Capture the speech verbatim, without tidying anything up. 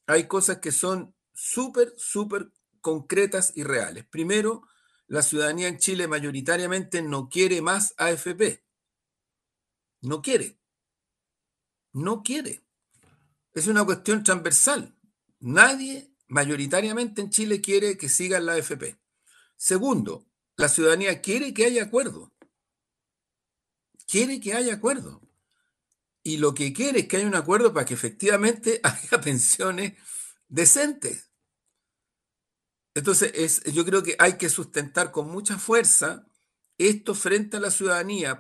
hay cosas que son súper, súper concretas y reales. Primero, la ciudadanía en Chile mayoritariamente no quiere más A F P. No quiere, no quiere. Es una cuestión transversal. Nadie mayoritariamente en Chile quiere que siga la A F P. Segundo, la ciudadanía quiere que haya acuerdo. Quiere que haya acuerdo. Y lo que quiere es que haya un acuerdo para que efectivamente haya pensiones decentes. Entonces, es, yo creo que hay que sustentar con mucha fuerza esto frente a la ciudadanía,